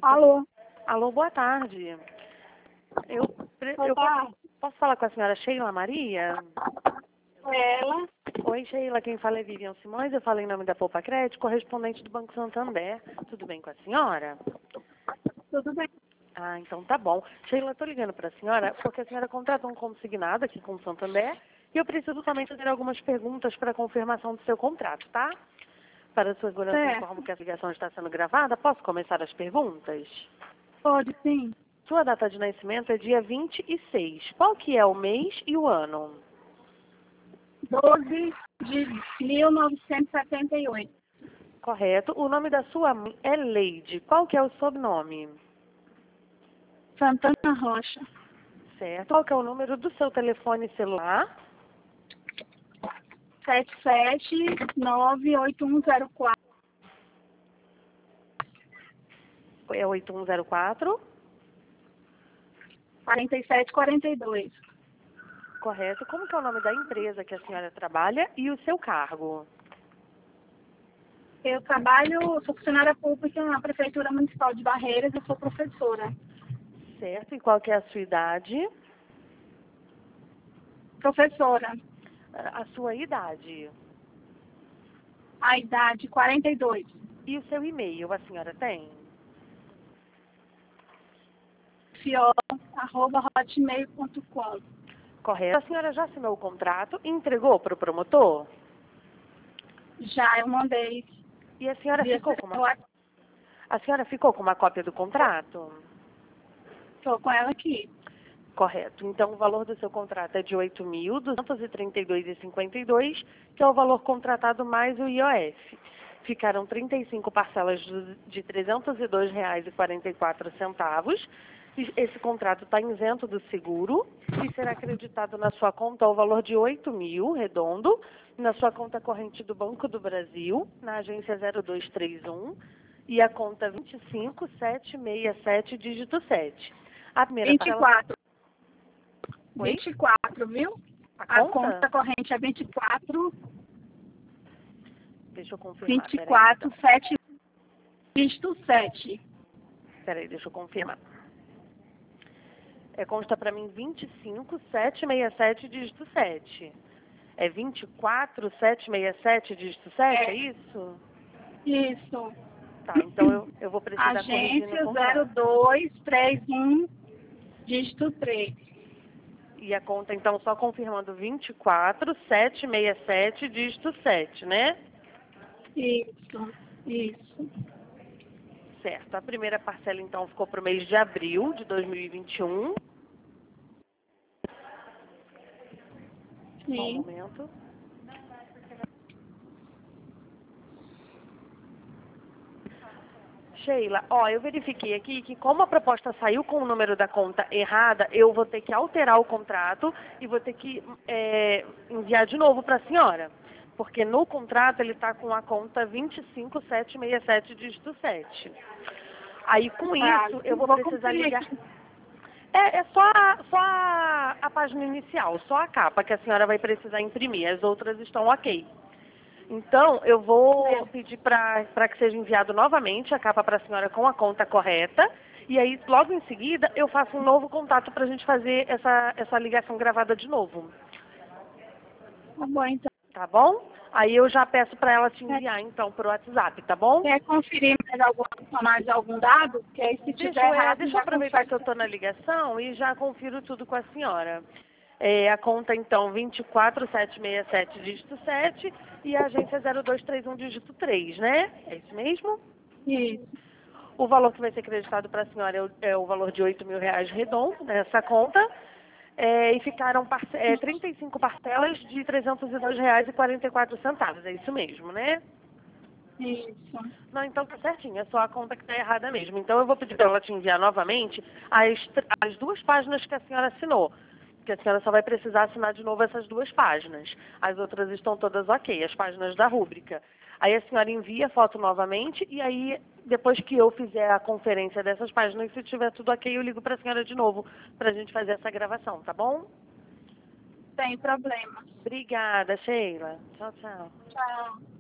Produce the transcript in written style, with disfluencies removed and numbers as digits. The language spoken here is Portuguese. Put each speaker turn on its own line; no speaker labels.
Alô?
Alô, boa tarde.
Boa tarde.
Posso falar com a senhora Sheila Maria?
Ela?
Oi, Sheila, quem fala é Vivian Simões, eu falo em nome da Poupa Crédito, correspondente do Banco Santander. Tudo bem com a senhora?
Tudo bem.
Ah, então tá bom. Sheila, estou ligando para a senhora porque a senhora contratou um consignado aqui com o Santander e eu preciso também fazer algumas perguntas para confirmação do seu contrato, tá? Para a segurança,
Certo.
informo que a ligação está sendo gravada. Posso começar as perguntas?
Pode sim.
Sua data de nascimento é dia 26. Qual que é o mês e o ano?
12 de 1978.
Correto. O nome da sua mãe é Leide. Qual que é o sobrenome?
Santana Rocha.
Certo. Qual que é o número do seu telefone celular?
7798104.
É 8104.
4742.
Correto. Como que é o nome da empresa que a senhora trabalha e o seu cargo?
Eu sou funcionária pública na Prefeitura Municipal de Barreiras, eu sou professora.
Certo. E qual que é a sua idade?
Professora,
A sua idade.
a idade 42.
E o seu e-mail a senhora tem?
fio@hotmail.com.
Correto. A senhora já assinou o contrato e entregou para o promotor?
Já eu mandei.
E a senhora
via
ficou com uma,
celular.
a senhora ficou com uma cópia do contrato?
Estou com ela aqui.
Correto. Então, o valor do seu contrato é de R$ 8.232,52, que é o valor contratado mais o IOF. Ficaram 35 parcelas de R$ 302,44. Esse contrato está isento do seguro e será acreditado na sua conta o valor de 8.000, redondo, na sua conta corrente do Banco do Brasil, na agência 0231, e a conta 25767, dígito 7. A primeira parcela...
24.
Oi?
24, viu?
A
conta corrente é 24,
Deixa eu confirmar.
24, 7, dígito 7.
Peraí, deixa eu confirmar. Consta para mim 25767, dígito 7. É 24767, dígito 7, é isso?
Isso.
Tá, então eu vou precisar corrigir no
Agência
contrato.
0231, dígito 3.
E a conta, então, só confirmando 24767, dígito 7, né?
Isso, isso.
Certo. A primeira parcela, então, ficou para o mês de abril de 2021. Só um
Sim.
momento. Sheila, eu verifiquei aqui que como a proposta saiu com o número da conta errada, eu vou ter que alterar o contrato e vou ter que enviar de novo para a senhora. Porque no contrato ele está com a conta 25767, dígito 7. Aí com isso eu vou precisar ligar. É só a página inicial, só a capa que a senhora vai precisar imprimir. As outras estão ok. Então, eu vou pedir para que seja enviado novamente a capa para a senhora com a conta correta. E aí, logo em seguida, eu faço um novo contato para a gente fazer essa ligação gravada de novo.
Tá bom, então.
Tá bom? Aí eu já peço para ela te enviar, então, para o WhatsApp, tá bom?
Quer conferir mais algum dado? Porque aí se tiver errado,
Deixa eu
já
aproveitar
confere.
que eu estou na ligação e já confiro tudo com a senhora. A conta, então, 24767, dígito 7, e a agência 0231, dígito 3, né? É isso mesmo?
Isso.
O valor que vai ser acreditado para a senhora é o valor de R$ 8.000 redondo nessa conta. E ficaram 35 parcelas de R$ 302,44. É isso mesmo, né?
Isso.
Não, então tá certinho. É só a conta que está errada mesmo. Então eu vou pedir para ela te enviar novamente as duas páginas que a senhora assinou. Porque a senhora só vai precisar assinar de novo essas duas páginas. As outras estão todas ok, as páginas da rúbrica. Aí a senhora envia a foto novamente e aí, depois que eu fizer a conferência dessas páginas, se tiver tudo ok, eu ligo para a senhora de novo para a gente fazer essa gravação, tá bom?
Sem problema.
Obrigada, Sheila. Tchau, tchau.
Tchau.